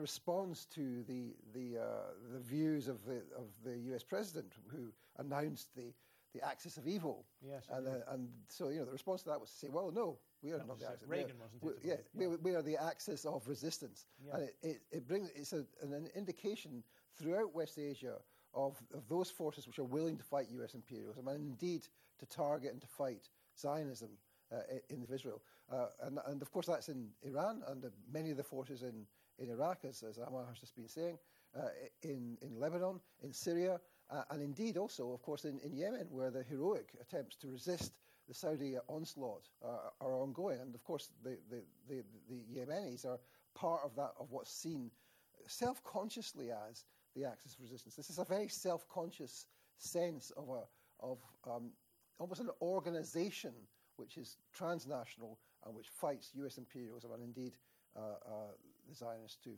responds to the views of the US president, who announced the axis of evil. Yes, and so the response to that was to say, well, no, we are not the axis. Reagan wasn't it? We are the axis of resistance, and it's an indication throughout West Asia of those forces which are willing to fight US imperialism and indeed to target and to fight Zionism in Israel, and of course that's in Iran and many of the forces in Iraq, as Ammar has just been saying, in Lebanon, in Syria, and indeed also, of course, in Yemen, where the heroic attempts to resist the Saudi onslaught are ongoing. And of course, the Yemenis are part of that, of what's seen self-consciously as the axis of resistance. This is a very self-conscious sense of almost an organisation which is transnational and which fights US imperialism and indeed the Zionists too.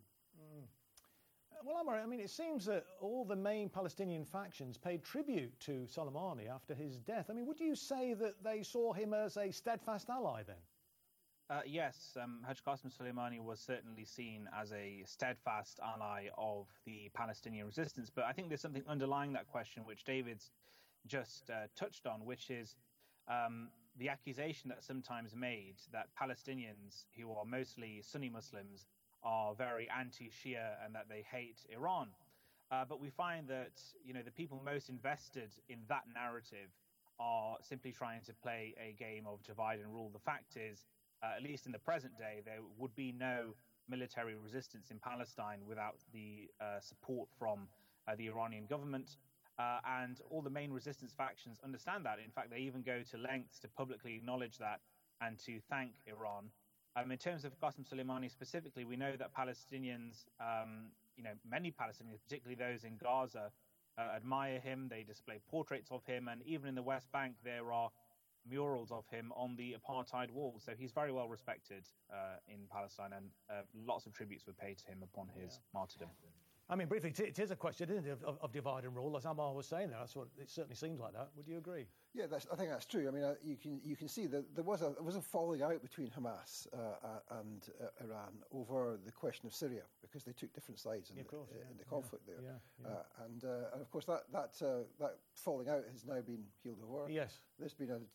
Well, Ammar, I mean, it seems that all the main Palestinian factions paid tribute to Soleimani after his death. I mean, would you say that they saw him as a steadfast ally then? Yes, Hajj Qasem Soleimani was certainly seen as a steadfast ally of the Palestinian resistance. But I think there's something underlying that question, which David's just touched on, which is the accusation that's sometimes made that Palestinians, who are mostly Sunni Muslims, are very anti-Shia and that they hate Iran. But we find that, the people most invested in that narrative are simply trying to play a game of divide and rule. The fact is, at least in the present day, there would be no military resistance in Palestine without the support from the Iranian government. And all the main resistance factions understand that. In fact, they even go to lengths to publicly acknowledge that and to thank Iran. In terms of Qasem Soleimani specifically, we know that Palestinians, many Palestinians, particularly those in Gaza, admire him. They display portraits of him. And even in the West Bank, there are murals of him on the apartheid wall. So he's very well respected in Palestine, and lots of tributes were paid to him upon his martyrdom. I mean, briefly, it is a question, isn't it, of divide and rule, as Ammar was saying there. That's what it certainly seems like that. Would you agree? Yeah, I think that's true. I mean, you can see that there was a falling out between Hamas and Iran over the question of Syria, because they took different sides in the conflict there. And of course that falling out has now been healed over. Yes, there's been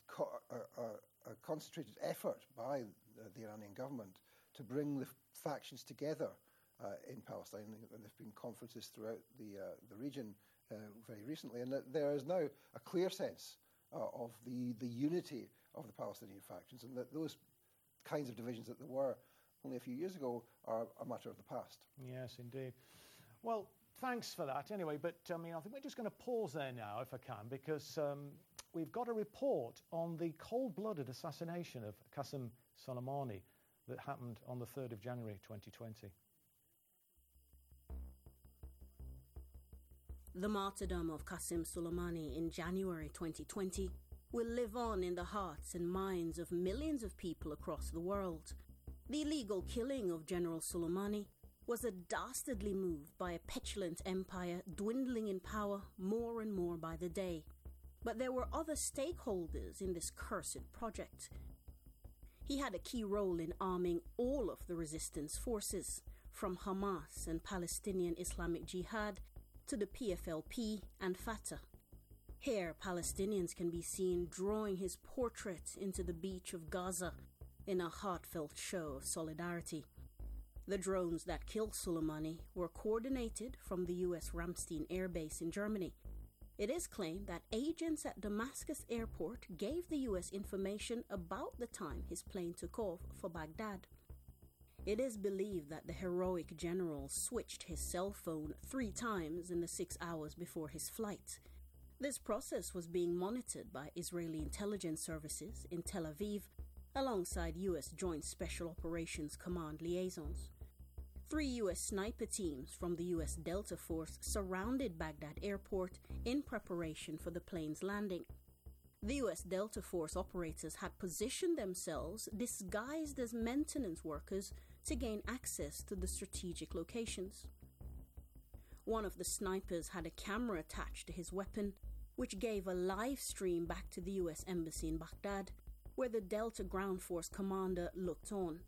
a concentrated effort by the Iranian government to bring the factions together in Palestine, and there have been conferences throughout the region very recently, and there is now a clear sense of the unity of the Palestinian factions, and that those kinds of divisions that there were only a few years ago are a matter of the past. Yes, indeed. Well, thanks for that anyway, but I think we're just going to pause there now, if I can, because we've got a report on the cold-blooded assassination of Qasem Soleimani that happened on the 3rd of January 2020. The martyrdom of Qasem Soleimani in January 2020 will live on in the hearts and minds of millions of people across the world. The illegal killing of General Soleimani was a dastardly move by a petulant empire dwindling in power more and more by the day. But there were other stakeholders in this cursed project. He had a key role in arming all of the resistance forces, from Hamas and Palestinian Islamic Jihad to the PFLP and Fatah. Here, Palestinians can be seen drawing his portrait into the beach of Gaza in a heartfelt show of solidarity. The drones that killed Soleimani were coordinated from the US Ramstein Air Base in Germany. It is claimed that agents at Damascus airport gave the US information about the time his plane took off for Baghdad. It is believed that the heroic general switched his cell phone 3 times in the 6 hours before his flight. This process was being monitored by Israeli intelligence services in Tel Aviv, alongside US Joint Special Operations Command liaisons. 3 US sniper teams from the US Delta Force surrounded Baghdad airport in preparation for the plane's landing. The US Delta Force operators had positioned themselves disguised as maintenance workers to gain access to the strategic locations. One of the snipers had a camera attached to his weapon, which gave a live stream back to the US Embassy in Baghdad, where the Delta Ground Force commander looked on.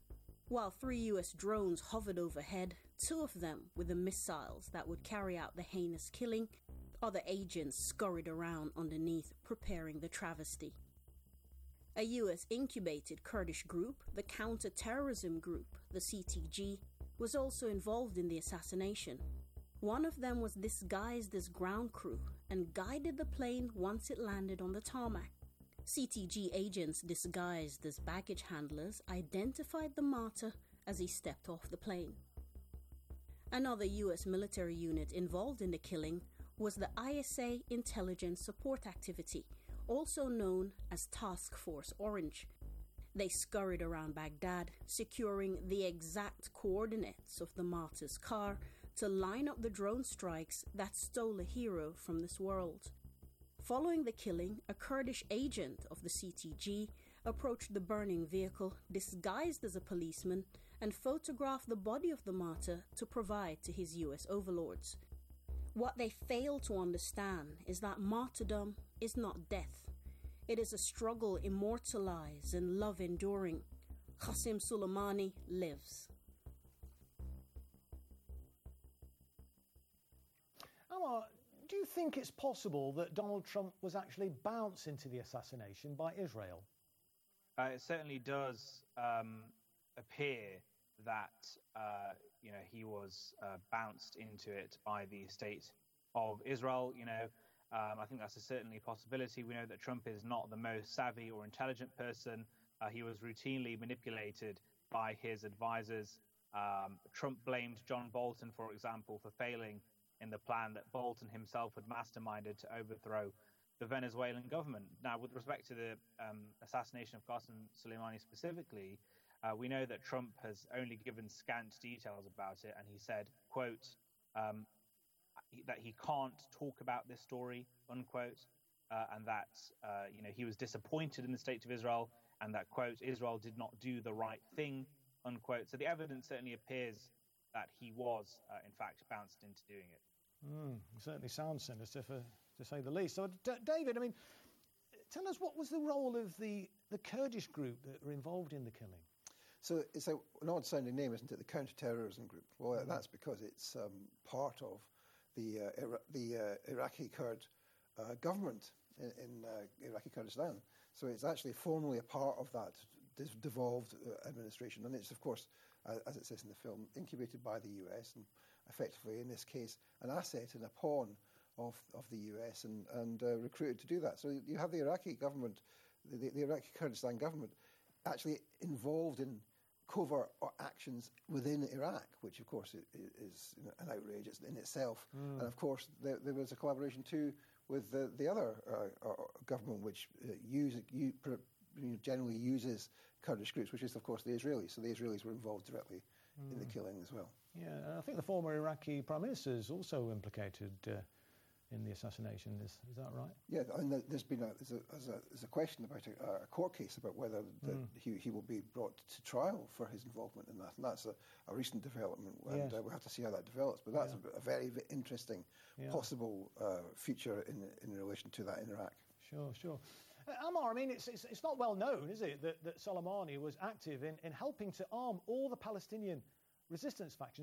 While 3 US drones hovered overhead, 2 of them with the missiles that would carry out the heinous killing, other agents scurried around underneath, preparing the travesty. A US-incubated Kurdish group, the Counter-Terrorism Group, the CTG, was also involved in the assassination. One of them was disguised as ground crew and guided the plane once it landed on the tarmac. CTG agents disguised as baggage handlers identified the martyr as he stepped off the plane. Another US military unit involved in the killing was the ISA Intelligence Support Activity, also known as Task Force Orange. They scurried around Baghdad, securing the exact coordinates of the martyr's car to line up the drone strikes that stole a hero from this world. Following the killing, a Kurdish agent of the CTG approached the burning vehicle disguised as a policeman and photographed the body of the martyr to provide to his US overlords. What they fail to understand is that martyrdom is not death. It is a struggle immortalized and love enduring. Qasem Soleimani lives. Amar, do you think it's possible that Donald Trump was actually bounced into the assassination by Israel? It certainly does appear that he was bounced into it by the state of Israel. I think that's certainly a possibility. We know that Trump is not the most savvy or intelligent person. He was routinely manipulated by his advisors. Trump blamed John Bolton, for example, for failing in the plan that Bolton himself had masterminded to overthrow the Venezuelan government. Now, with respect to the assassination of Qasem Soleimani specifically, we know that Trump has only given scant details about it, and he said, quote, that he can't talk about this story, unquote, and that he was disappointed in the state of Israel, and that, quote, Israel did not do the right thing, unquote. So the evidence certainly appears that he was, in fact, bounced into doing it. It certainly sounds sinister, to say the least. So, David, tell us, what was the role of the Kurdish group that were involved in the killing? So it's an odd-sounding name, isn't it? The Counter-Terrorism Group. Well, that's because it's part of the Iraqi Kurd government in Iraqi Kurdistan. So it's actually formally a part of that devolved administration. And it's, of course, as it says in the film, incubated by the US and effectively, in this case, an asset and a pawn of the US and recruited to do that. So you have the Iraqi government, the Iraqi Kurdistan government, actually involved in covert actions within Iraq, which, of course, is an outrage in itself. And, of course, there was a collaboration, too, with the other government, which generally uses Kurdish groups, which is, of course, the Israelis. So the Israelis were involved directly in the killing as well. Yeah, I think the former Iraqi Prime Minister is also implicated in the assassination. Is that right? Yeah, and there's a question about a court case about whether he will be brought to trial for his involvement in that, and that's a recent development, and we'll have to see how that develops. But that's a very interesting possible future in relation to that in Iraq. Sure. Amar, it's not well known, is it, that Soleimani was active in helping to arm all the Palestinian resistance factions.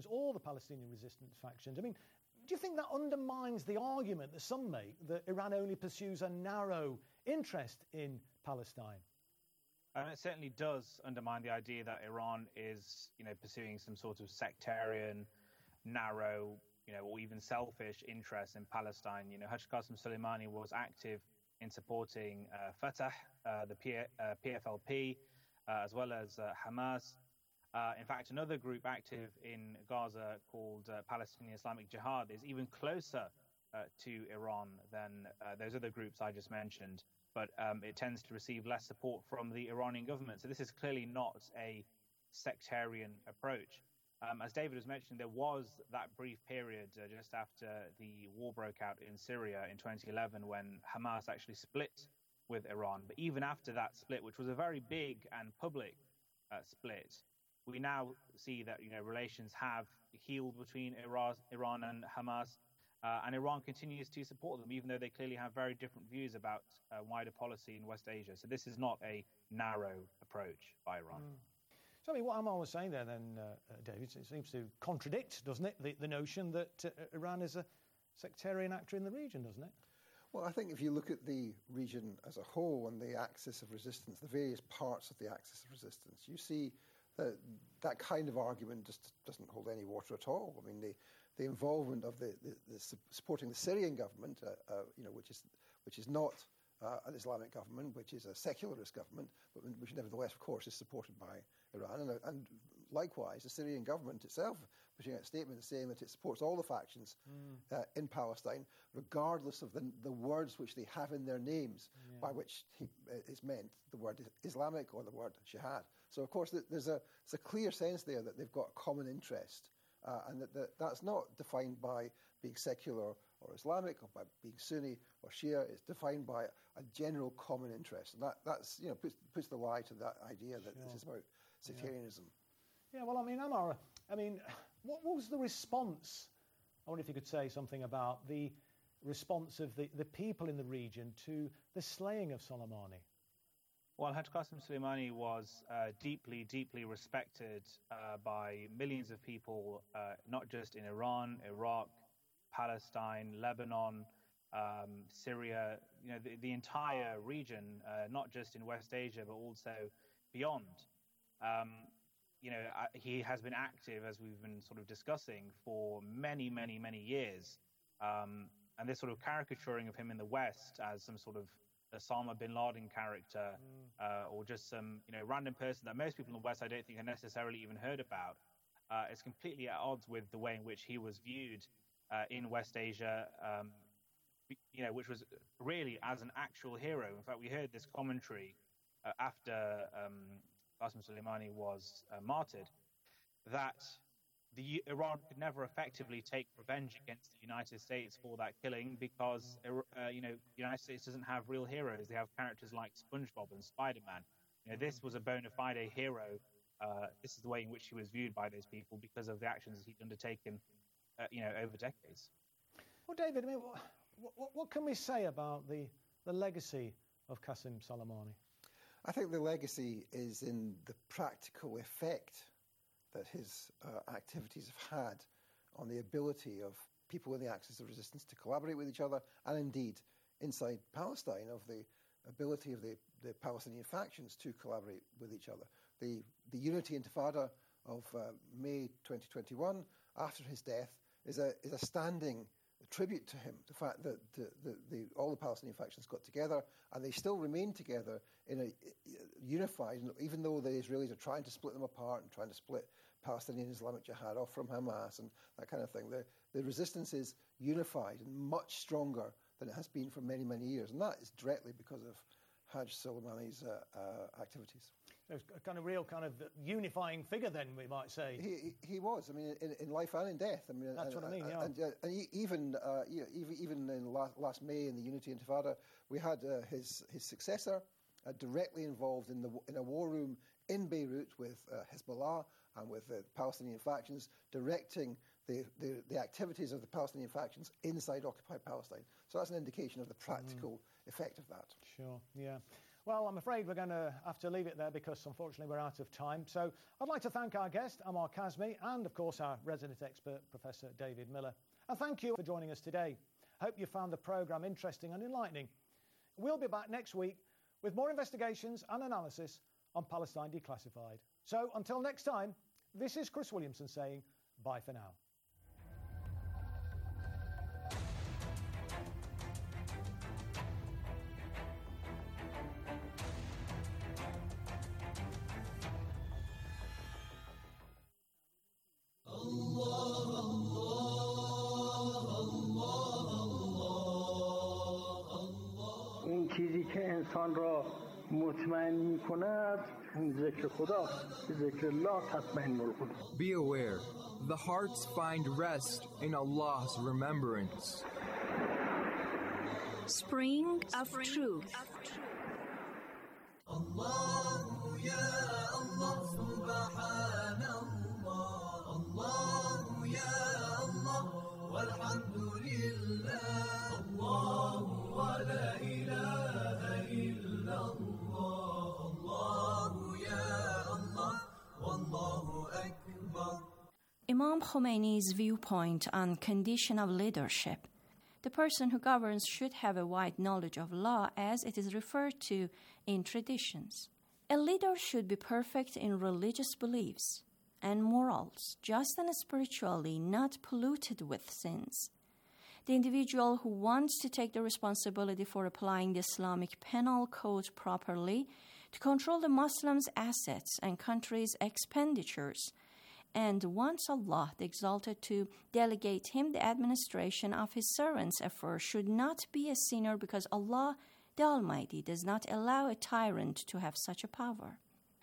Do you think that undermines the argument that some make that Iran only pursues a narrow interest in Palestine? And it certainly does undermine the idea that Iran is, pursuing some sort of sectarian, narrow, or even selfish interest in Palestine. Haj Qasem Soleimani was active in supporting Fatah, the PFLP, as well as Hamas. In fact, another group active in Gaza called Palestinian Islamic Jihad is even closer to Iran than those other groups I just mentioned, but it tends to receive less support from the Iranian government. So this is clearly not a sectarian approach. As David was mentioning, there was that brief period just after the war broke out in Syria in 2011 when Hamas actually split with Iran. But even after that split, which was a very big and public split, we now see that relations have healed between Iran and Hamas, and Iran continues to support them, even though they clearly have very different views about wider policy in West Asia. So this is not a narrow approach by Iran. So, I mean, what Ammar was saying there then, David, it seems to contradict, doesn't it, the notion that Iran is a sectarian actor in the region, doesn't it? Well, I think if you look at the region as a whole and the axis of resistance, the various parts of the axis of resistance, you see that kind of argument just doesn't hold any water at all. I mean, the involvement of the supporting the Syrian government, which is not an Islamic government, which is a secularist government, but which nevertheless, of course, is supported by Iran. And likewise, the Syrian government itself pushing out statements saying that it supports all the factions in Palestine, regardless of the words which they have in their names, by which is meant the word Islamic or the word Jihad. So, of course, there's a clear sense there that they've got a common interest, and that's not defined by being secular or Islamic, or by being Sunni or Shia. It's defined by a general common interest, and that's puts the lie to that idea that this is about sectarianism. Yeah, well, I mean, Ammar, what was the response? I wonder if you could say something about the response of the people in the region to the slaying of Soleimani. Well, Haj Qasem Soleimani was deeply, deeply respected by millions of people, not just in Iran, Iraq, Palestine, Lebanon, Syria, the entire region, not just in West Asia, but also beyond. He has been active, as we've been sort of discussing, for many, many, many years. And this sort of caricaturing of him in the West as some sort of Osama bin Laden character, or just some random person that most people in the West I don't think have necessarily even heard about, is completely at odds with the way in which he was viewed in West Asia, which was really as an actual hero. In fact, we heard this commentary after Qasem Soleimani was martyred, that Iran could never effectively take revenge against the United States for that killing because, the United States doesn't have real heroes. They have characters like SpongeBob and Spider-Man. This was a bona fide hero. This is the way in which he was viewed by those people because of the actions he'd undertaken, over decades. Well, David, what can we say about the legacy of Qasem Soleimani? I think the legacy is in the practical effect that his activities have had on the ability of people in the axis of resistance to collaborate with each other, and indeed inside Palestine, of the ability of the Palestinian factions to collaborate with each other. The Unity Intifada of May 2021, after his death, is a standing tribute to him. The fact that all the Palestinian factions got together, and they still remain together in a unified, even though the Israelis are trying to split them apart and trying to split Palestinian Islamic Jihad off from Hamas and that kind of thing. The resistance is unified and much stronger than it has been for many, many years. And that is directly because of Haj Soleimani's activities. There's a kind of real kind of unifying figure then, we might say. He was, in life and in death. That's what I mean, yeah. And even in last May in the Unity Intifada, we had his successor directly involved in a war room in Beirut with Hezbollah and with the Palestinian factions, directing the activities of the Palestinian factions inside occupied Palestine. So that's an indication of the practical effect of that. Sure, yeah. Well, I'm afraid we're going to have to leave it there because, unfortunately, we're out of time. So I'd like to thank our guest, Ammar Kazmi, and, of course, our resident expert, Professor David Miller. And thank you for joining us today. Hope you found the programme interesting and enlightening. We'll be back next week with more investigations and analysis on Palestine Declassified. So until next time, this is Chris Williamson saying bye for now. اون چیزی که انسان را مطمئن می‌کند ذکر خداست. ذکر الله تطمئن القلوب. Be aware, the hearts find rest in Allah's remembrance. Spring of Truth. Allah ya Allah subhanallah. Allah ya Allah walhamdulillah. Allah wa la ilaha illallah. Allah ya Allah. Khomeini's viewpoint on condition of leadership. The person who governs should have a wide knowledge of law as it is referred to in traditions. A leader should be perfect in religious beliefs and morals, just and spiritually not polluted with sins. The individual who wants to take the responsibility for applying the Islamic penal code properly to control the Muslims' assets and country's expenditures, and wants Allah the Exalted to delegate him the administration of his servants' affairs, should not be a sinner because Allah the Almighty does not allow a tyrant to have such a power.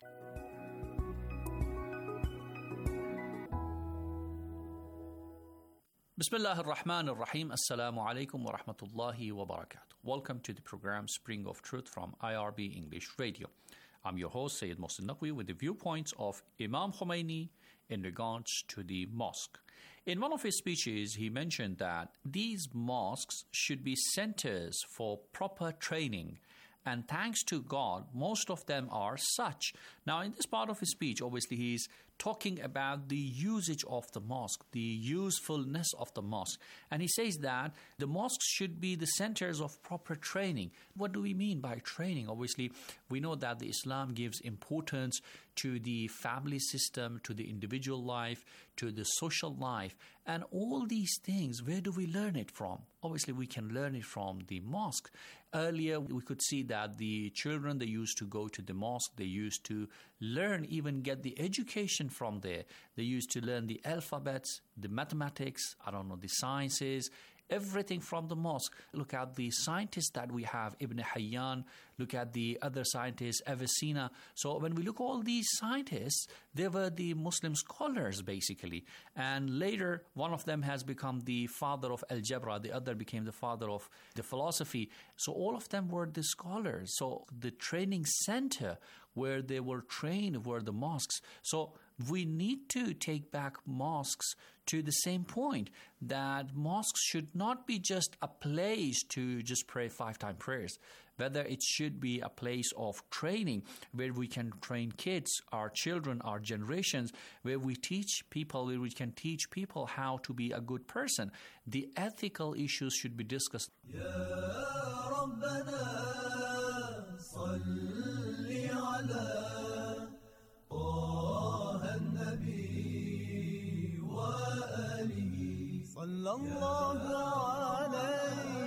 Bismillah ar-Rahman ar-Rahim. Assalamu alaikum wa rahmatullahi wa barakatuh. Welcome to the program Spring of Truth from IRB English Radio. I'm your host, Sayyid Mohsin Naqvi, with the viewpoints of Imam Khomeini in regards to the mosque. In one of his speeches, he mentioned that these mosques should be centers for proper training. And thanks to God, most of them are such. Now, in this part of his speech, obviously, he's talking about the usage of the mosque, the usefulness of the mosque. And he says that the mosques should be the centers of proper training. What do we mean by training? Obviously, we know that the Islam gives importance to the family system, to the individual life, to the social life. And all these things, where do we learn it from? Obviously, we can learn it from the mosque. Earlier, we could see that the children, they used to go to the mosque. They used to learn, even get the education from there. They used to learn the alphabets, the mathematics, the sciences, everything from the mosque. Look at the scientists that we have, Ibn Hayyan. Look at the other scientists, Avicenna. So when we look at all these scientists, they were the Muslim scholars, basically. And later, one of them has become the father of algebra. The other became the father of the philosophy. So all of them were the scholars. So the training center where they were trained were the mosques. So we need to take back mosques to the same point, that mosques should not be just a place to just pray 5-time prayers. Whether it should be a place of training where we can train kids, our children, our generations, where we teach people, where we can teach people how to be a good person. The ethical issues should be discussed. Ya Rabbana, salli ala Taha an-Nabi wa alihi sallallahu alayhi.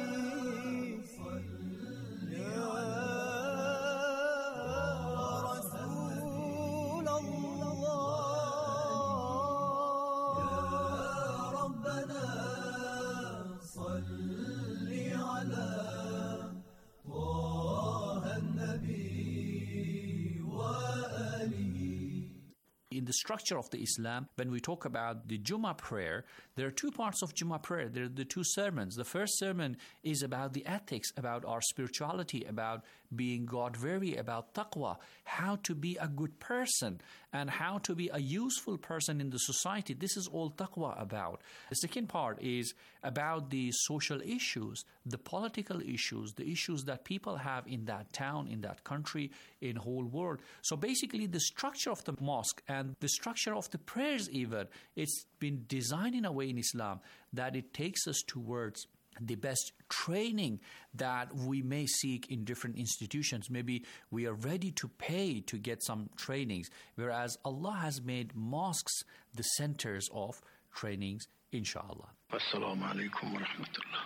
In the structure of the Islam, when we talk about the Jummah prayer, there are two parts of Jummah prayer. There are the two sermons. The first sermon is about the ethics, about our spirituality, about being God-wary, about taqwa, how to be a good person, and how to be a useful person in the society. This is all taqwa about. The second part is about the social issues, the political issues, the issues that people have in that town, in that country, in the whole world. So basically, the structure of the mosque and the structure of the prayers even, it's been designed in a way in Islam that it takes us towards the best training that we may seek in different institutions. Maybe we are ready to pay to get some trainings, whereas Allah has made mosques the centers of trainings, inshallah. Assalamu alaikum wa rahmatullah.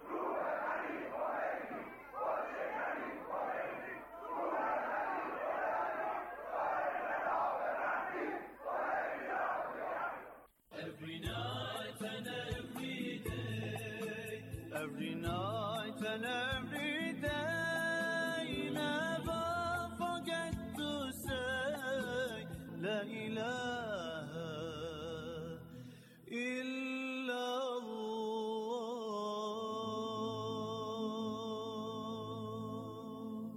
Every night and every day, never forget to say La ilaha illallah.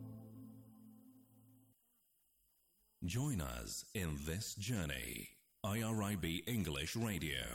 Join us in this journey. IRIB English Radio.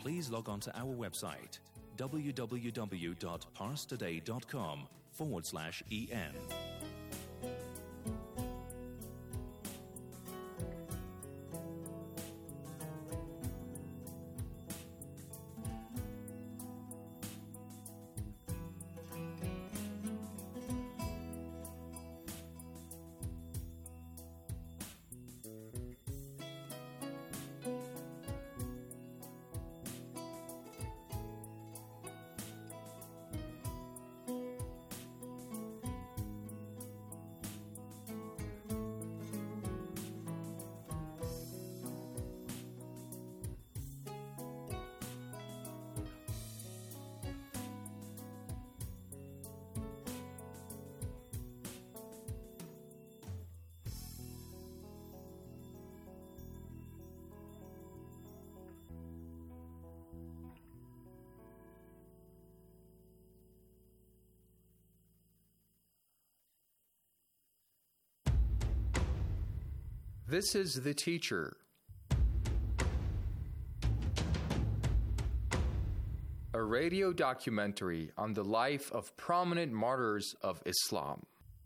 please log on to our website www.parstoday.com/EN. This is The Teacher, a radio documentary on the life of prominent martyrs of Islam.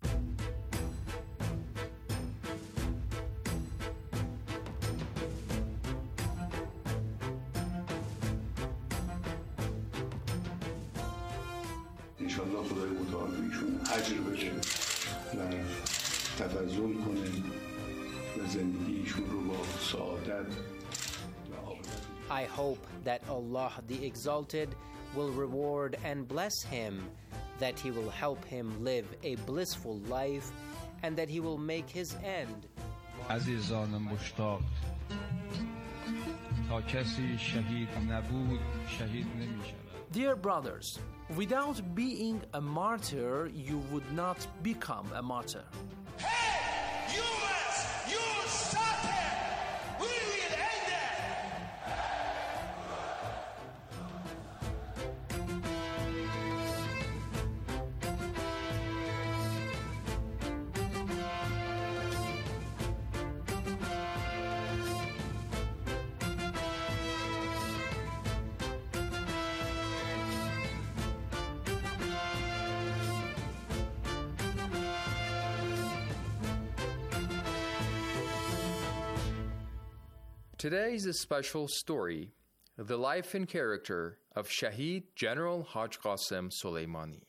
انشالله خدای متعال به ایشون اجر بده و تفضل کنه و زندگی ایشون رو با سعادت. I hope that Allah the Exalted will reward and bless him, that he will help him live a blissful life, and that he will make his end. عزیزان مشتاق تا کسی شهید نبود شهید نمی شود. Dear brothers, without being a martyr, you would not become a martyr. Hey, humans, you stop it! We will end it! Today is a special story, the life and character of Shaheed General Haj Qasem Soleimani.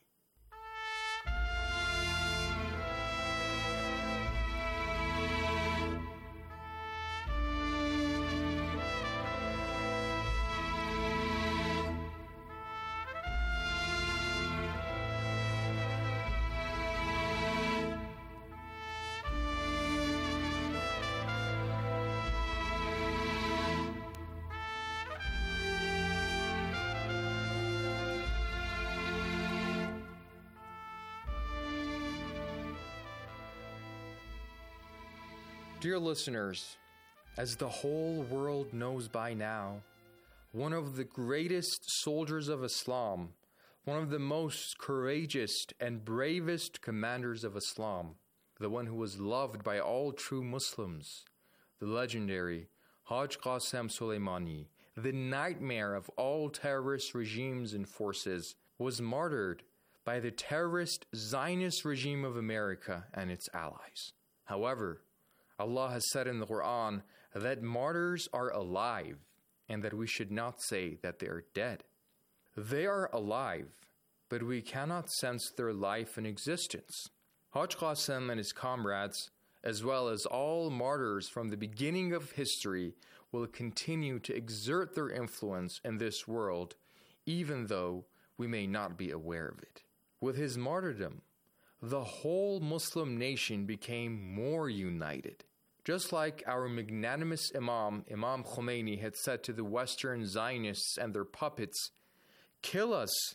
Dear listeners, as the whole world knows by now, one of the greatest soldiers of Islam, one of the most courageous and bravest commanders of Islam, the one who was loved by all true Muslims, the legendary Haj Qasem Soleimani, the nightmare of all terrorist regimes and forces, was martyred by the terrorist Zionist regime of America and its allies. However, Allah has said in the Quran that martyrs are alive and that we should not say that they are dead. They are alive, but we cannot sense their life and existence. Haj Qasem and his comrades, as well as all martyrs from the beginning of history, will continue to exert their influence in this world, even though we may not be aware of it. With his martyrdom, the whole Muslim nation became more united. Just like our magnanimous Imam Khomeini had said to the Western Zionists and their puppets, kill us,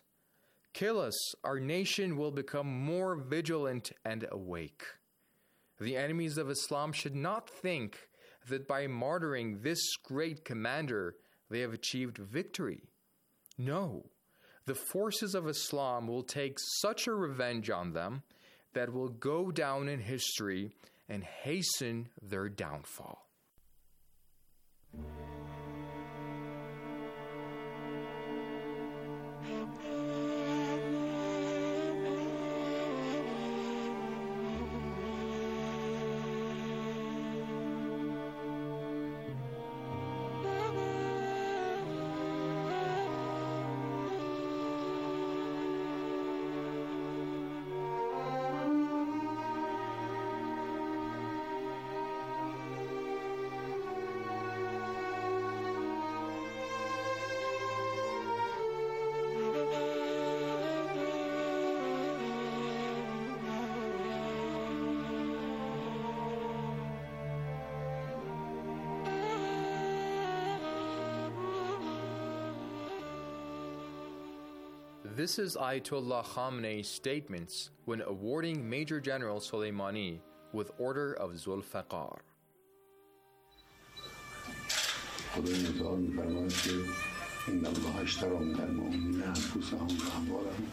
our nation will become more vigilant and awake. The enemies of Islam should not think that by martyring this great commander, they have achieved victory. No, the forces of Islam will take such a revenge on them that will go down in history and hasten their downfall. This is Ayatollah Khamenei's statements when awarding Major General Soleimani with Order of Zulfiqar. خدای متعال می‌فرماید که إن الله اشترى من المؤمنین أنفسهم وأموالهم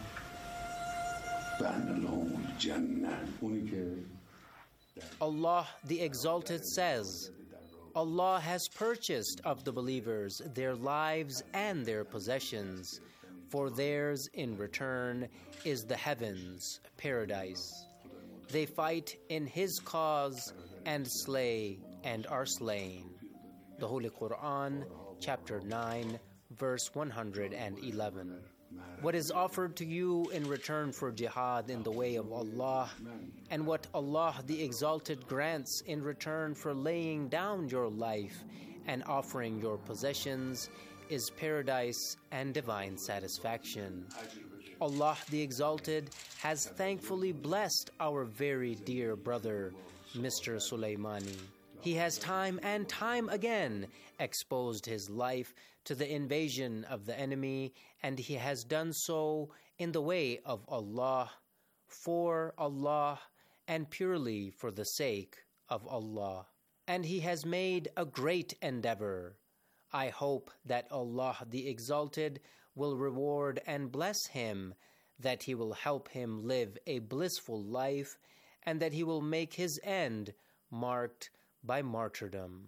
بأن لهم الجنة. Allah the Exalted says, Allah has purchased of the believers their lives and their possessions, for theirs in return is the heavens, paradise. They fight in His cause and slay and are slain. The Holy Quran, chapter 9, verse 111. What is offered to you in return for jihad in the way of Allah, and what Allah the Exalted grants in return for laying down your life and offering your possessions, is paradise and divine satisfaction. Allah the Exalted has thankfully blessed our very dear brother, Mr. Soleimani. He has time and time again exposed his life to the invasion of the enemy, and he has done so in the way of Allah, for Allah, and purely for the sake of Allah. And he has made a great endeavor. I hope that Allah the Exalted will reward and bless him, that He will help him live a blissful life, and that He will make his end marked by martyrdom.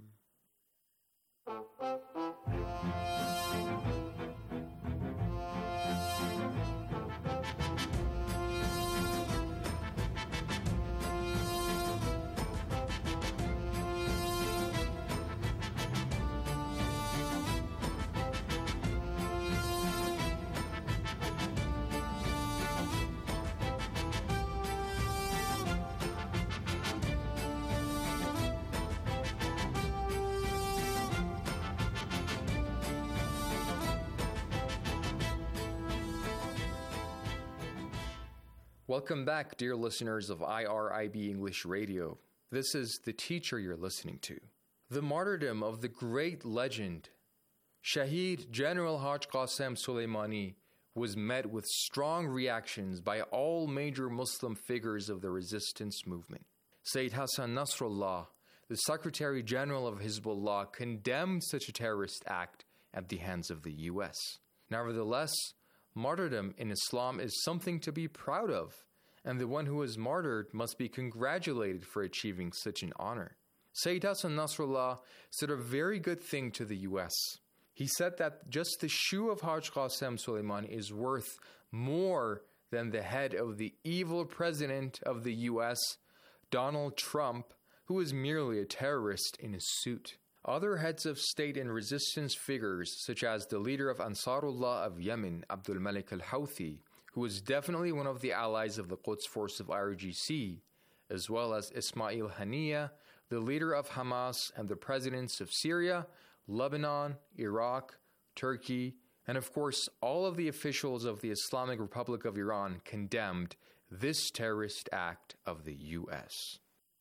Welcome back, dear listeners of IRIB English Radio. This is The Teacher you're listening to. The martyrdom of the great legend, Shaheed General Haj Qasem Soleimani, was met with strong reactions by all major Muslim figures of the resistance movement. Sayyid Hassan Nasrallah, the Secretary General of Hezbollah, condemned such a terrorist act at the hands of the U.S. Nevertheless, martyrdom in Islam is something to be proud of, and the one who is martyred must be congratulated for achieving such an honor. Sayyid Hassan Nasrallah said a very good thing to the U.S. He said that just the shoe of Haj Qasem Soleimani is worth more than the head of the evil president of the U.S., Donald Trump, who is merely a terrorist in a suit. Other heads of state and resistance figures, such as the leader of Ansarullah of Yemen, Abdul Malik al-Houthi, who was definitely one of the allies of the Quds Force of IRGC, as well as Ismail Haniyeh, the leader of Hamas, and the presidents of Syria, Lebanon, Iraq, Turkey, and of course all of the officials of the Islamic Republic of Iran condemned this terrorist act of the U.S.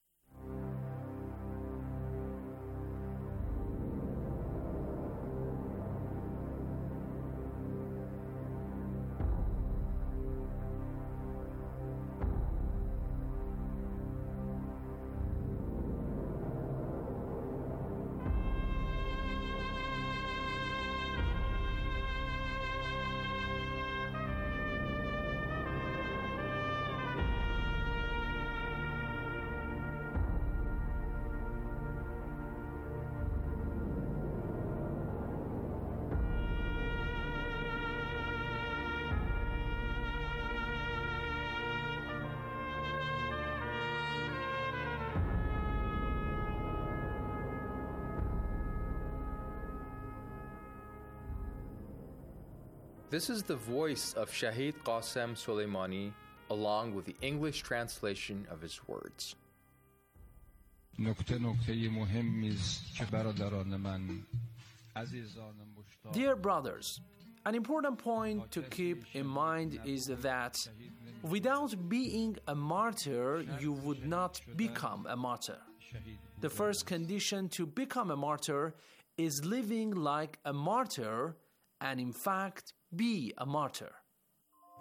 This is the voice of Shaheed Qasem Soleimani, along with the English translation of his words. Dear brothers, an important point to keep in mind is that without being a martyr, you would not become a martyr. The first condition to become a martyr is living like a martyr and in fact be a martyr.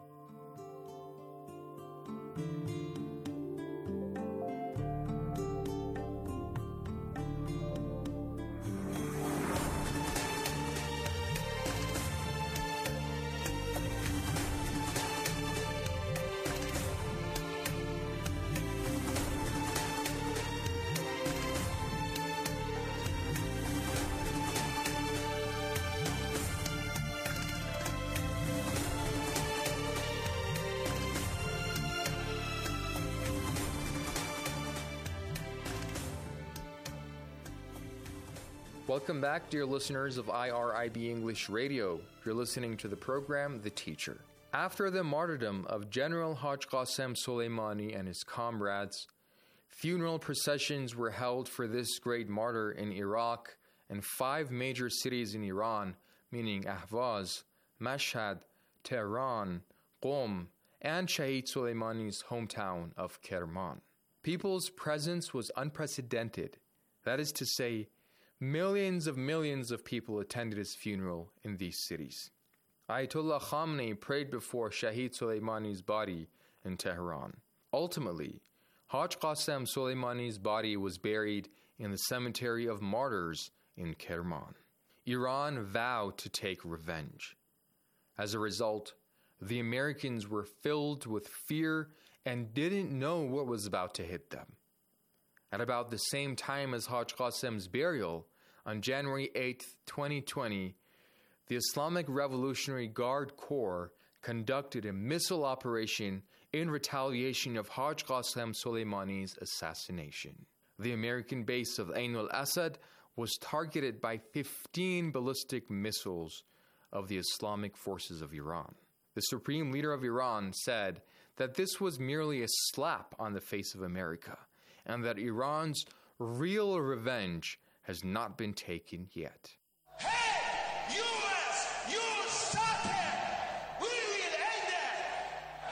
Welcome back, dear listeners of IRIB English Radio. You're listening to the program The Teacher. After the martyrdom of General Haj Qasem Soleimani and his comrades, funeral processions were held for this great martyr in Iraq and 5 major cities in Iran, meaning Ahvaz, Mashhad, Tehran, Qom, and Shahid Soleimani's hometown of Kerman. People's presence was unprecedented. That is to say, millions of people attended his funeral in these cities. Ayatollah Khamenei prayed before Shahid Soleimani's body in Tehran. Ultimately, Haj Qasem Soleimani's body was buried in the cemetery of martyrs in Kerman. Iran vowed to take revenge. As a result, the Americans were filled with fear and didn't know what was about to hit them. At about the same time as Haj Qasem's burial, on January 8, 2020, the Islamic Revolutionary Guard Corps conducted a missile operation in retaliation of Haj Qasem Soleimani's assassination. The American base of Ain al-Assad was targeted by 15 ballistic missiles of the Islamic forces of Iran. The supreme leader of Iran said that this was merely a slap on the face of America, and that Iran's real revenge has not been taken yet. Hey, US, you stop it! We will end that!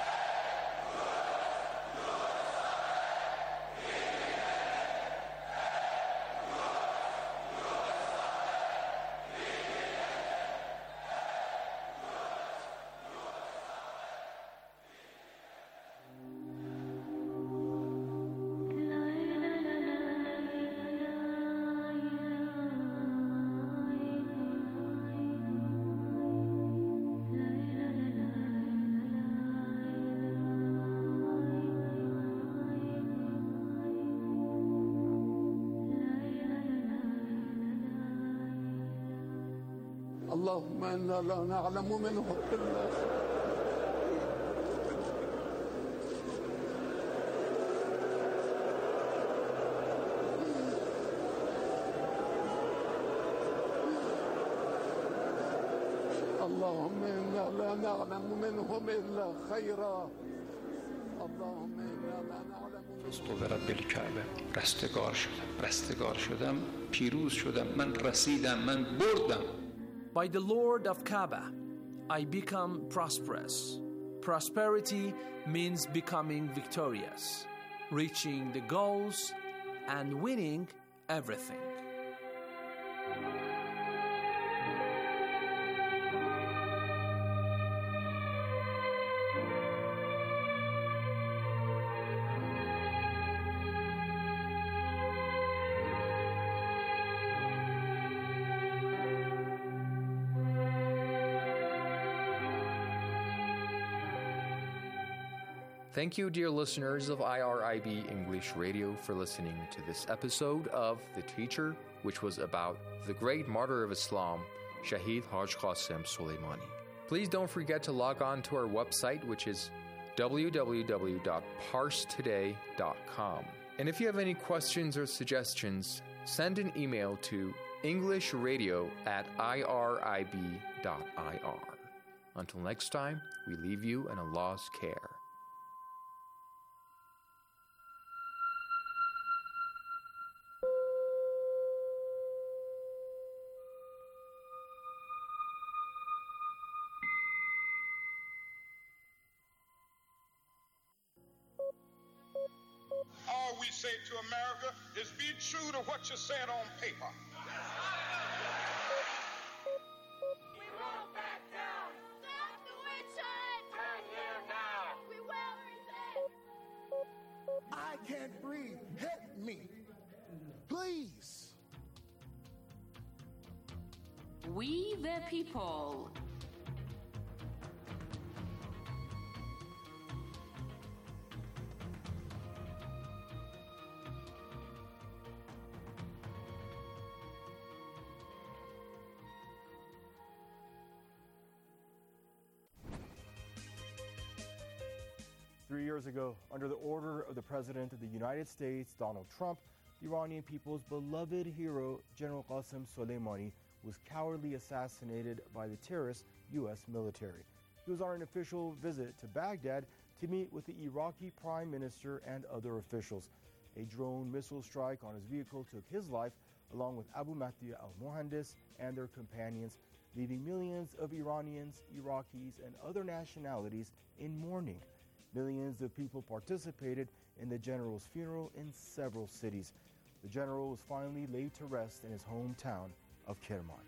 اللهم إنا لا نعلم منه إلا اللهم إنا لا نعلم منهم إلا خيرا اللهم إنا لا نعلم برب الکعبه رستگار شدم پیروز شدم من رسیدم من بردم. By the Lord of Kaaba, I become prosperous. Prosperity means becoming victorious, reaching the goals, and winning everything. Thank you, dear listeners of IRIB English Radio, for listening to this episode of The Teacher, which was about the great martyr of Islam, Shahid Haj Qasem Soleimani. Please don't forget to log on to our website, which is www.parstoday.com. And if you have any questions or suggestions, send an email to englishradio@irib.ir. Until next time, we leave you in Allah's care. All we say to America is be true to what you said on paper. We won't back down. Stop the witches! Turn here now. We will resist. I can't breathe. Help me. Please. We the people. Three years ago, under the order of the President of the United States, Donald Trump, the Iranian people's beloved hero, General Qasem Soleimani, was cowardly assassinated by the terrorist U.S. military. He was on an official visit to Baghdad to meet with the Iraqi Prime Minister and other officials. A drone missile strike on his vehicle took his life, along with Abu Mahdi al-Mohandes and their companions, leaving millions of Iranians, Iraqis, and other nationalities in mourning. Millions of people participated in the general's funeral in several cities. The general was finally laid to rest in his hometown of Kerman.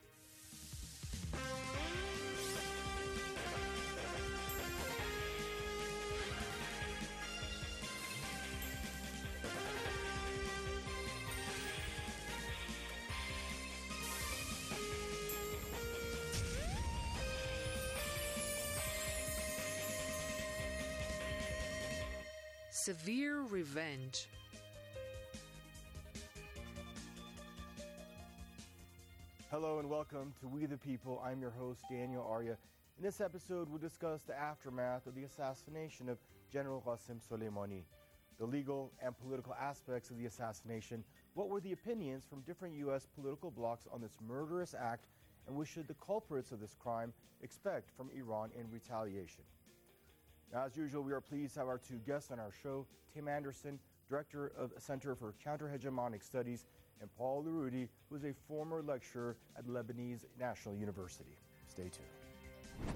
Severe revenge. Hello and welcome to We the People. I'm your host, Daniel Arya. In this episode, we'll discuss the aftermath of the assassination of General Qasem Soleimani, the legal and political aspects of the assassination, what were the opinions from different U.S. political blocs on this murderous act, and what should the culprits of this crime expect from Iran in retaliation. Now, as usual, we are pleased to have our two guests on our show, Tim Anderson, Director of Center for Counter-Hegemonic Studies, and Paul Larudi, who is a former lecturer at Lebanese National University. Stay tuned.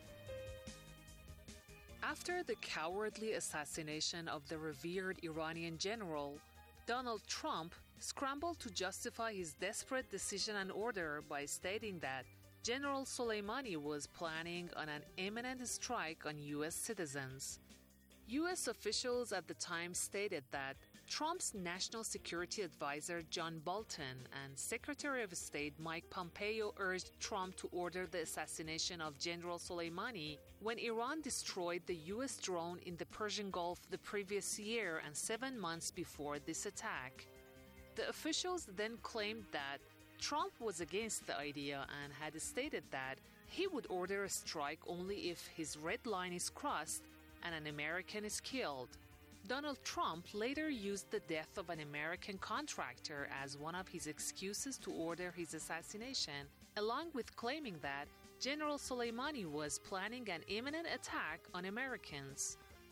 After the cowardly assassination of the revered Iranian general, Donald Trump scrambled to justify his desperate decision and order by stating that General Soleimani was planning on an imminent strike on U.S. citizens. U.S. officials at the time stated that Trump's National Security Advisor John Bolton and Secretary of State Mike Pompeo urged Trump to order the assassination of General Soleimani when Iran destroyed the U.S. drone in the Persian Gulf the previous year and 7 months before this attack. The officials then claimed that Trump was against the idea and had stated that he would order a strike only if his red line is crossed and an American is killed. Donald Trump later used the death of an American contractor as one of his excuses to order his assassination, along with claiming that General Soleimani was planning an imminent attack on Americans.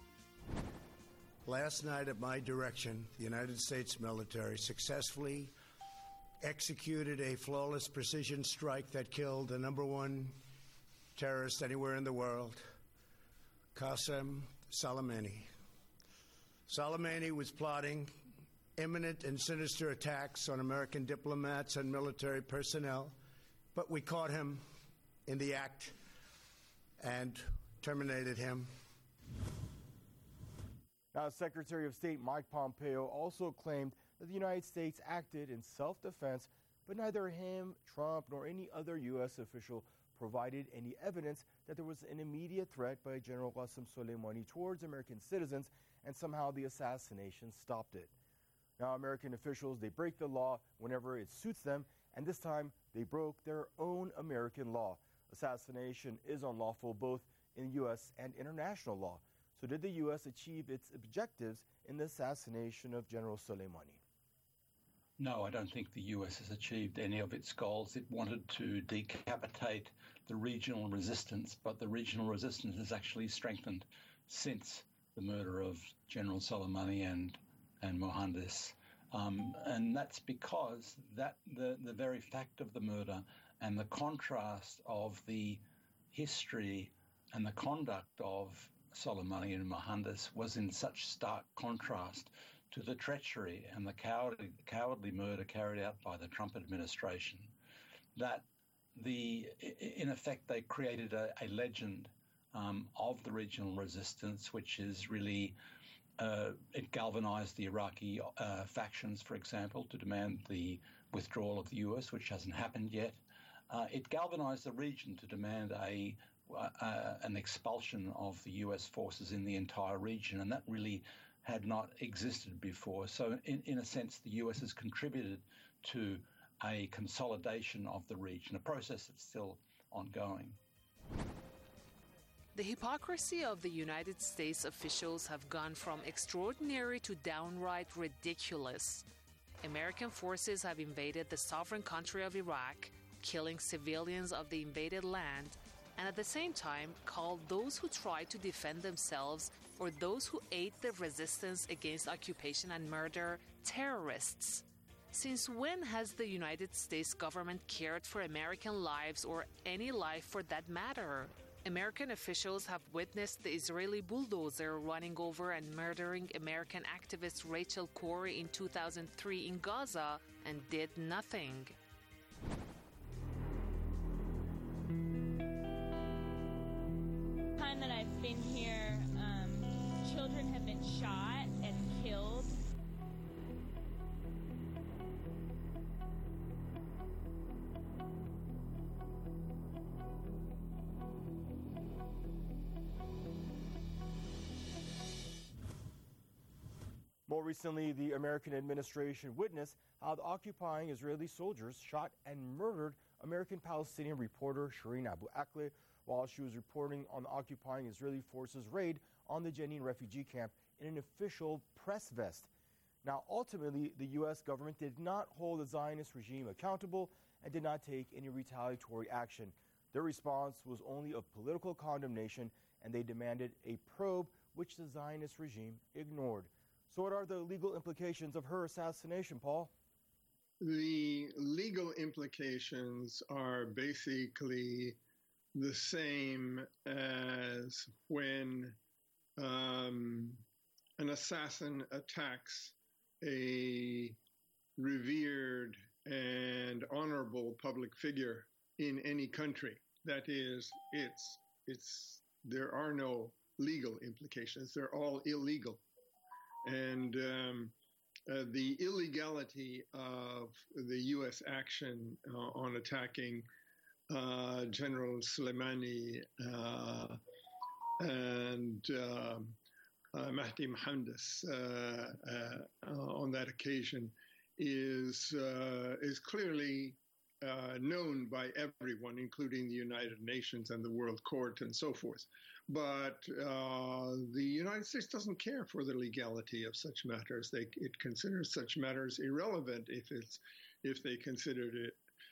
Last night, at my direction, the United States military successfully executed a flawless precision strike that killed the number one terrorist anywhere in the world, Qasem Soleimani. Soleimani was plotting imminent and sinister attacks on American diplomats and military personnel, but we caught him in the act and terminated him. Now, Secretary of State Mike Pompeo also claimed that the United States acted in self-defense, but neither him, Trump, nor any other U.S. official provided any evidence that there was an immediate threat by General Qasem Soleimani towards American citizens, and somehow the assassination stopped it. Now, American officials, they break the law whenever it suits them, and this time they broke their own American law. Assassination is unlawful both in U.S. and international law. So did the U.S. achieve its objectives in the assassination of General Soleimani? No, I don't think the U.S. has achieved any of its goals. It wanted to decapitate the regional resistance, but the regional resistance has actually strengthened since the murder of General Soleimani and Mohandes. And that's because the very fact of the murder and the contrast of the history and the conduct of Soleimani and Mohandes was in such stark contrast to the treachery and the cowardly murder carried out by the Trump administration, that in effect they created a legend of the regional resistance, which is really, it galvanized the Iraqi factions, for example, to demand the withdrawal of the US, which hasn't happened yet. It galvanized the region to demand an expulsion of the US forces in the entire region, and that really had not existed before. So in a sense, the US has contributed to a consolidation of the region, a process that's still ongoing. The hypocrisy of the United States officials have gone from extraordinary to downright ridiculous. American forces have invaded the sovereign country of Iraq, killing civilians of the invaded land, and at the same time called those who try to defend themselves or those who aid the resistance against occupation and murder terrorists. Since when has the United States government cared for American lives or any life for that matter? American officials have witnessed the Israeli bulldozer running over and murdering American activist Rachel Corrie in 2003 in Gaza and did nothing. The time that I've been here, children have been shot and killed. More recently, the American administration witnessed how the occupying Israeli soldiers shot and murdered American-Palestinian reporter Shireen Abu Akleh while she was reporting on the occupying Israeli forces' raid on the Jenin refugee camp in an official press vest. Now, ultimately, the U.S. government did not hold the Zionist regime accountable and did not take any retaliatory action. Their response was only of political condemnation, and they demanded a probe, which the Zionist regime ignored. So what are the legal implications of her assassination, Paul? The legal implications are basically the same as when an assassin attacks a revered and honorable public figure in any country. That is, there are no legal implications. They're all illegal. And the illegality of the U.S. action on attacking General Soleimani and Mahdi Mohandes on that occasion is clearly known by everyone, including the United Nations and the World Court and so forth. But the United States doesn't care for the legality of such matters. It considers such matters irrelevant if they considered it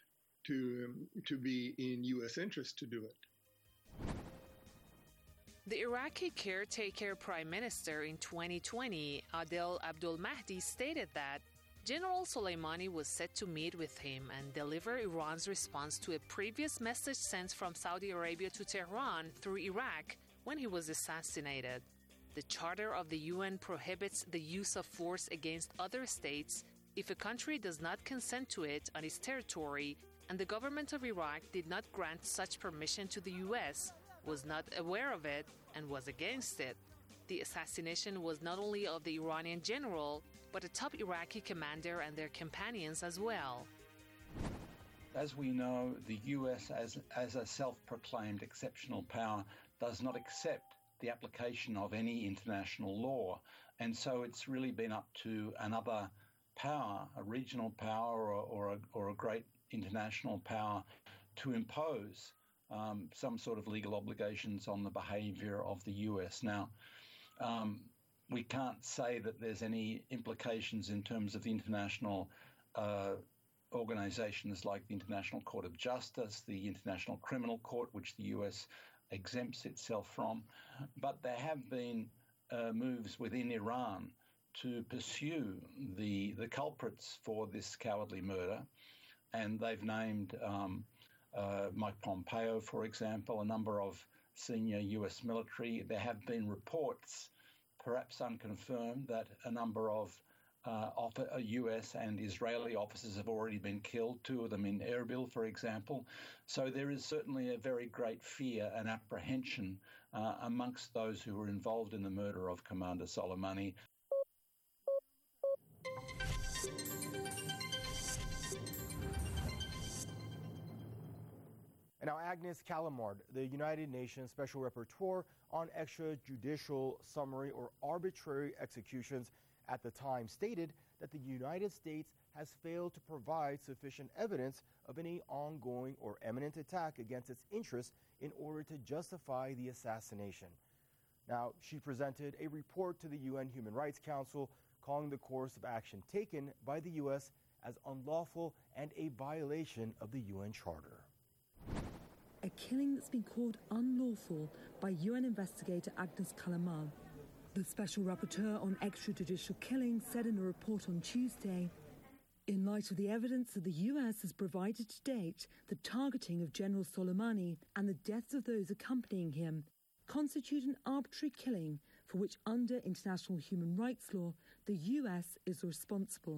to be in U.S. interest to do it. The Iraqi caretaker prime minister in 2020, Adel Abdul Mahdi, stated that General Soleimani was set to meet with him and deliver Iran's response to a previous message sent from Saudi Arabia to Tehran through Iraq when he was assassinated. The Charter of the UN prohibits the use of force against other states if a country does not consent to it on its territory, and the government of Iraq did not grant such permission to the US, was not aware of it, and was against it. The assassination was not only of the Iranian general, but a top Iraqi commander and their companions as well. As we know, the US, as a self-proclaimed exceptional power, does not accept the application of any international law. And so it's really been up to another power, a regional power or a great international power, to impose some sort of legal obligations on the behavior of the US. Now, we can't say that there's any implications in terms of the international organizations like the International Court of Justice, the International Criminal Court, which the US exempts itself from. But there have been moves within Iran to pursue the culprits for this cowardly murder. And they've named Mike Pompeo, for example, a number of senior US military. There have been reports, perhaps unconfirmed, that a number of US and Israeli officers have already been killed, two of them in Erbil, for example. So there is certainly a very great fear and apprehension amongst those who were involved in the murder of Commander Soleimani. And now Agnes Callamard, the United Nations Special Rapporteur on extrajudicial summary or arbitrary executions, at the time stated that the United States has failed to provide sufficient evidence of any ongoing or imminent attack against its interests in order to justify the assassination. Now, she presented a report to the UN Human Rights Council calling the course of action taken by the U.S. as unlawful and a violation of the UN Charter. A killing that's been called unlawful by UN investigator Agnes Callamard. The Special Rapporteur on Extrajudicial Killings said in a report on Tuesday, in light of the evidence that the US has provided to date, the targeting of General Soleimani and the deaths of those accompanying him constitute an arbitrary killing for which, under international human rights law, the US is responsible.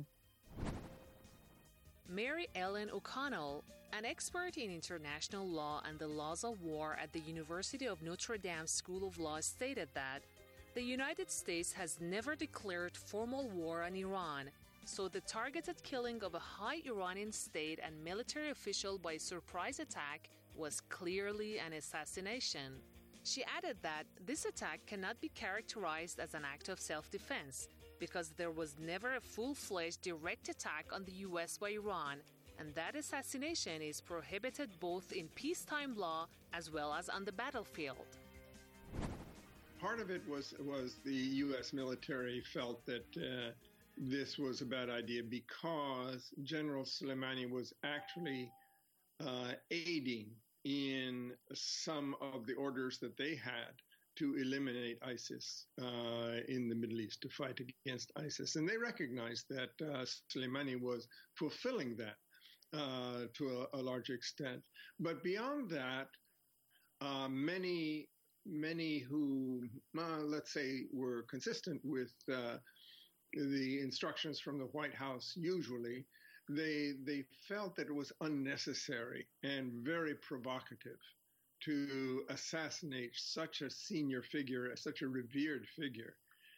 Mary Ellen O'Connell, an expert in international law and the laws of war at the University of Notre Dame School of Law, stated that the United States has never declared formal war on Iran, so the targeted killing of a high Iranian state and military official by surprise attack was clearly an assassination. She added that this attack cannot be characterized as an act of self-defense because there was never a full-fledged direct attack on the U.S. by Iran, and that assassination is prohibited both in peacetime law as well as on the battlefield. Part of it was the U.S. military felt that this was a bad idea because General Soleimani was actually aiding in some of the orders that they had to eliminate ISIS in the Middle East, to fight against ISIS. And they recognized that Soleimani was fulfilling that to a large extent. But beyond that, many who, let's say, were consistent with the instructions from the White House usually, they felt that it was unnecessary and very provocative to assassinate such a senior figure, such a revered figure.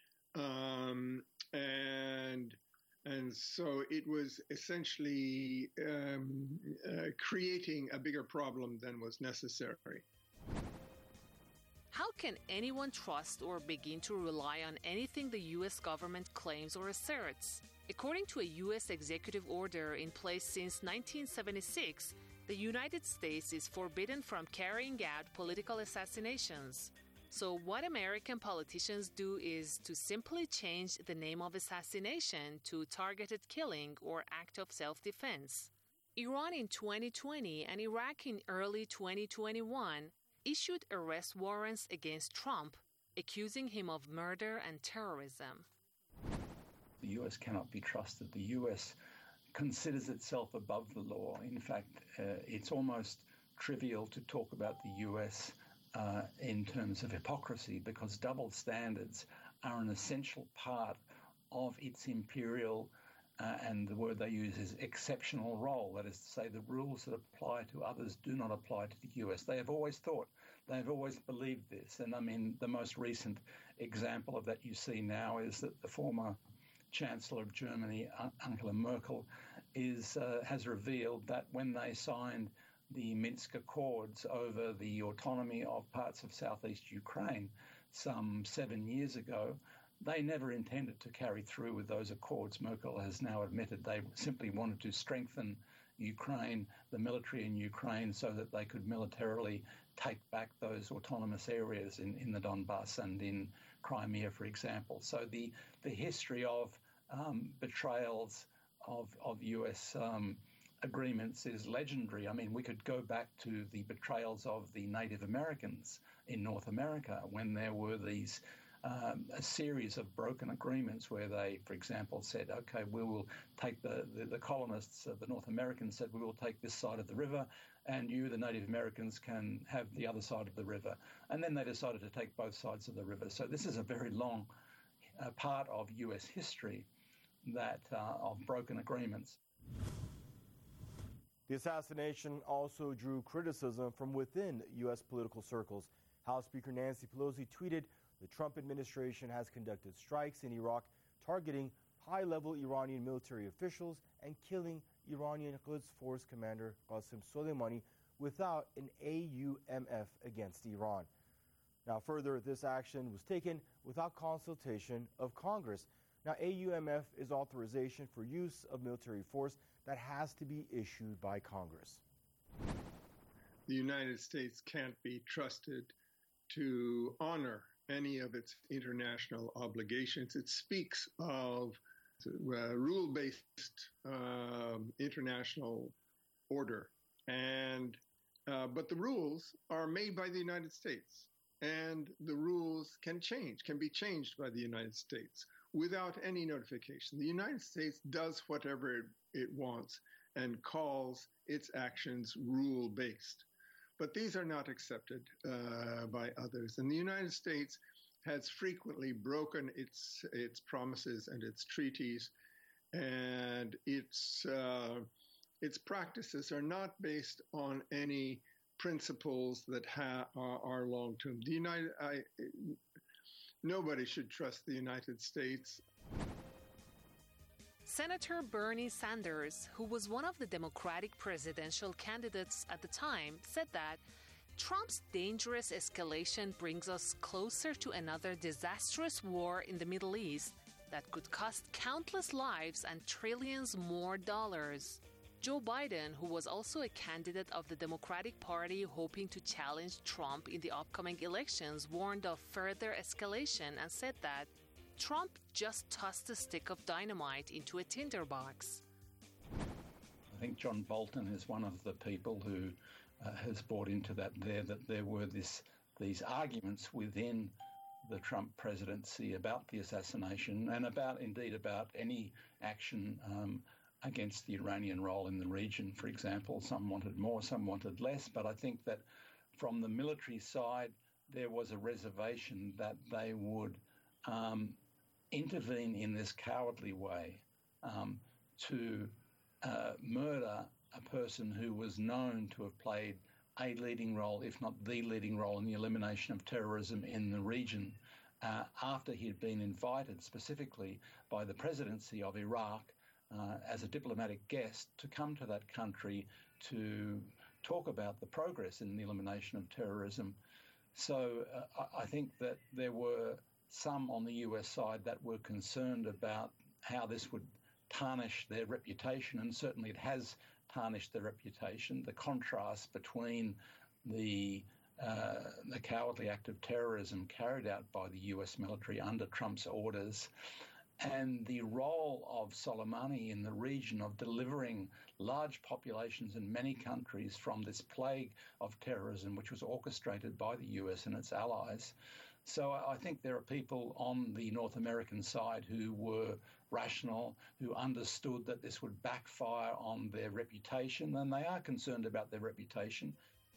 And so it was essentially creating a bigger problem than was necessary. How can anyone trust or begin to rely on anything the U.S. government claims or asserts? According to a U.S. executive order in place since 1976, the United States is forbidden from carrying out political assassinations. So what American politicians do is to simply change the name of assassination to targeted killing or act of self-defense. Iran in 2020 and Iraq in early 2021 issued arrest warrants against Trump, accusing him of murder and terrorism. The U.S. cannot be trusted. The U.S. considers itself above the law. In fact, it's almost trivial to talk about the U.S. In terms of hypocrisy, because double standards are an essential part of its imperial, and the word they use is exceptional role. That is to say, the rules that apply to others do not apply to the U.S. They have always believed this. And I mean, the most recent example of that you see now is that the former Chancellor of Germany, Angela Merkel, has revealed that when they signed the Minsk Accords over the autonomy of parts of southeast Ukraine some 7 years ago, they never intended to carry through with those accords. Merkel has now admitted they simply wanted to strengthen Ukraine, the military in Ukraine, so that they could militarily take back those autonomous areas in the Donbass and in Crimea, for example. So the history of betrayals of US agreements is legendary. I mean, we could go back to the betrayals of the Native Americans in North America when there were these a series of broken agreements where they, for example, said, okay, we will take the colonists, the North Americans said, we will take this side of the river and you, the Native Americans, can have the other side of the river. And then they decided to take both sides of the river. So this is a very long part of US history that of broken agreements. The assassination also drew criticism from within U.S. political circles. House Speaker Nancy Pelosi tweeted, the Trump administration has conducted strikes in Iraq targeting high-level Iranian military officials and killing Iranian Quds Force Commander Qasem Soleimani without an AUMF against Iran. Now, further, this action was taken without consultation of Congress. Now, AUMF is authorization for use of military force that has to be issued by Congress. The United States can't be trusted to honor any of its international obligations. It speaks of rule-based international order, but the rules are made by the United States, and the rules can be changed by the United States without any notification. The United States does whatever it wants and calls its actions rule-based. But these are not accepted by others. And the United States has frequently broken its promises and its treaties, and its practices are not based on any principles that are long-term. Nobody should trust the United States. Senator Bernie Sanders, who was one of the Democratic presidential candidates at the time, said that Trump's dangerous escalation brings us closer to another disastrous war in the Middle East that could cost countless lives and trillions more dollars. Joe Biden, who was also a candidate of the Democratic Party hoping to challenge Trump in the upcoming elections, warned of further escalation and said that Trump just tossed a stick of dynamite into a tinderbox. I think John Bolton is one of the people who has bought into that there were these arguments within the Trump presidency about the assassination and about any action against the Iranian role in the region, for example. Some wanted more, some wanted less, but I think that from the military side, there was a reservation that they would intervene in this cowardly way to murder a person who was known to have played a leading role, if not the leading role, in the elimination of terrorism in the region after he had been invited specifically by the presidency of Iraq as a diplomatic guest to come to that country to talk about the progress in the elimination of terrorism. So I think that there were some on the US side that were concerned about how this would tarnish their reputation, and certainly it has tarnished their reputation. The contrast between the cowardly act of terrorism carried out by the US military under Trump's orders and the role of Soleimani in the region of delivering large populations in many countries from this plague of terrorism, which was orchestrated by the US and its allies. So I think there are people on the North American side who were rational, who understood that this would backfire on their reputation, and they are concerned about their reputation.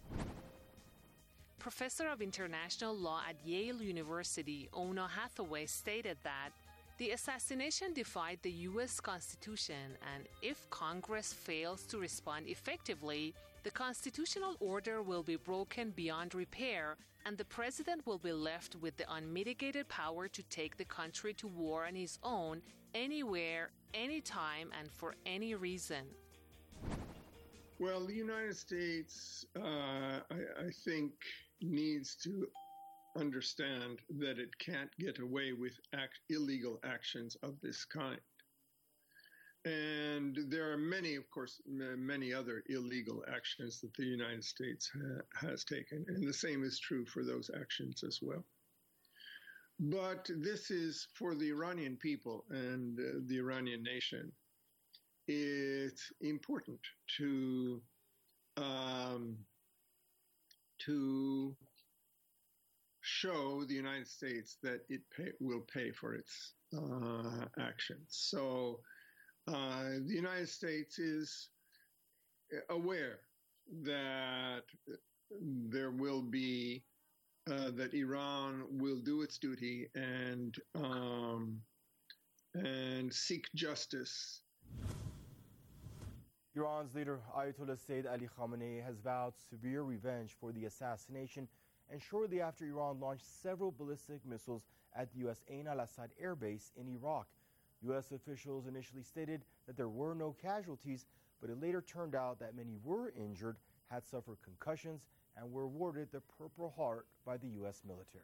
Professor of International Law at Yale University, Ona Hathaway, stated that the assassination defied the U.S. Constitution, and if Congress fails to respond effectively, the constitutional order will be broken beyond repair, and the president will be left with the unmitigated power to take the country to war on his own, anywhere, anytime, and for any reason. Well, the United States, I think, needs to understand that it can't get away with illegal actions of this kind. And there are many, of course, many other illegal actions that the United States has taken, and the same is true for those actions as well. But this is, for the Iranian people and the Iranian nation, it's important to show the United States that it will pay for its actions. So the United States is aware that there will be, that Iran will do its duty and seek justice. Iran's leader Ayatollah Sayyid Ali Khamenei has vowed severe revenge for the assassination, and shortly after Iran launched several ballistic missiles at the U.S. Ain al-Assad Air Base in Iraq. U.S. officials initially stated that there were no casualties, but it later turned out that many were injured, had suffered concussions, and were awarded the Purple Heart by the U.S. military.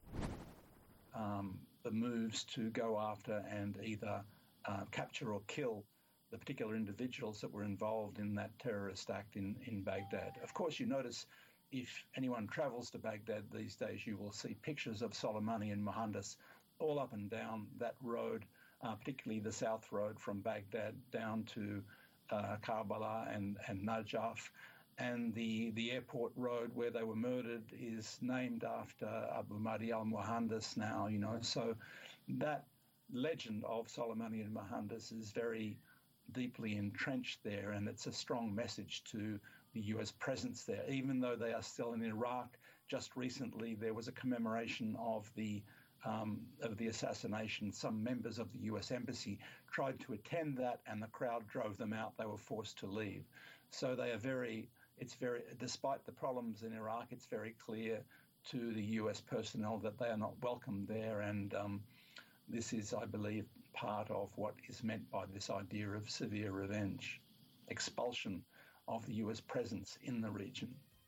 The moves to go after and either capture or kill the particular individuals that were involved in that terrorist act in Baghdad. Of course, you notice if anyone travels to Baghdad these days, you will see pictures of Soleimani and Mohandas all up and down that road, particularly the south road from Baghdad down to Karbala and Najaf. And the airport road where they were murdered is named after Abu Mahdi al-Mohandas now, you know. So that legend of Soleimani and Mohandas is very deeply entrenched there, and it's a strong message to the US presence there. Even though they are still in Iraq, just recently there was a commemoration of the assassination. Some members of the US Embassy tried to attend that, and the crowd drove them out. They were forced to leave. So they are despite the problems in Iraq, it's very clear to the US personnel that they are not welcome there, and this is, I believe, part of what is meant by this idea of severe revenge, expulsion of the US presence in the region.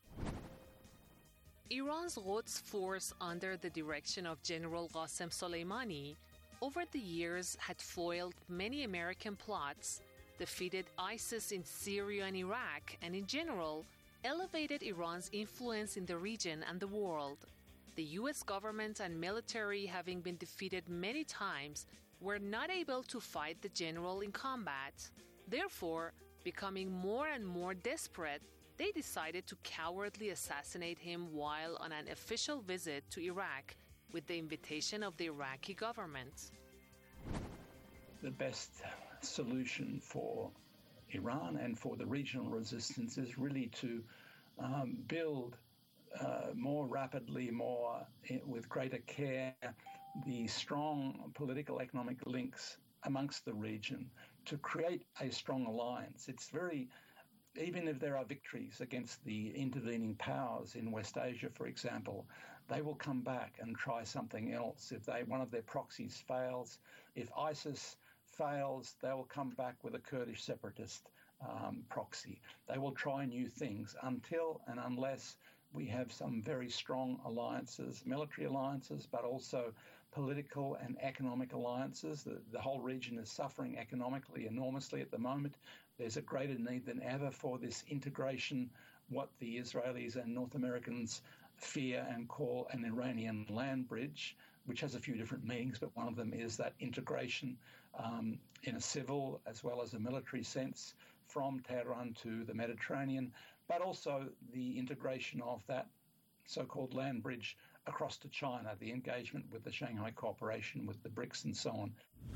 Iran's Quds force under the direction of General Qasem Soleimani over the years had foiled many American plots, defeated ISIS in Syria and Iraq, and in general, elevated Iran's influence in the region and the world. The US government and military, having been defeated many times, were not able to fight the general in combat. Therefore, becoming more and more desperate, they decided to cowardly assassinate him while on an official visit to Iraq with the invitation of the Iraqi government. The best solution for Iran and for the regional resistance is really to build more rapidly, with greater care, the strong political economic links amongst the region to create a strong alliance. It's even if there are victories against the intervening powers in West Asia, for example, they will come back and try something else. If one of their proxies fails, if ISIS fails, they will come back with a Kurdish separatist proxy. They will try new things until and unless we have some very strong alliances, military alliances, but also political and economic alliances. The whole region is suffering economically enormously at the moment. There's a greater need than ever for this integration, what the Israelis and North Americans fear and call an Iranian land bridge, which has a few different meanings, but one of them is that integration in a civil as well as a military sense from Tehran to the Mediterranean, but also the integration of that so-called land bridge across to China, the engagement with the Shanghai Cooperation, with the BRICS and so on.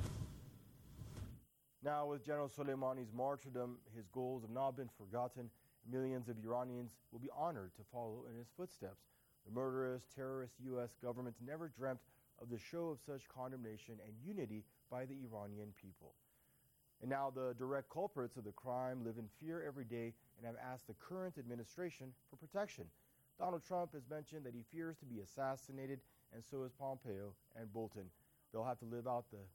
Now, with General Soleimani's martyrdom, his goals have not been forgotten. Millions of Iranians will be honored to follow in his footsteps. The murderous, terrorist U.S. government never dreamt of the show of such condemnation and unity by the Iranian people. And now the direct culprits of the crime live in fear every day and have asked the current administration for protection. Donald Trump has mentioned that he fears to be assassinated, and so is Pompeo and Bolton. They'll have to live out the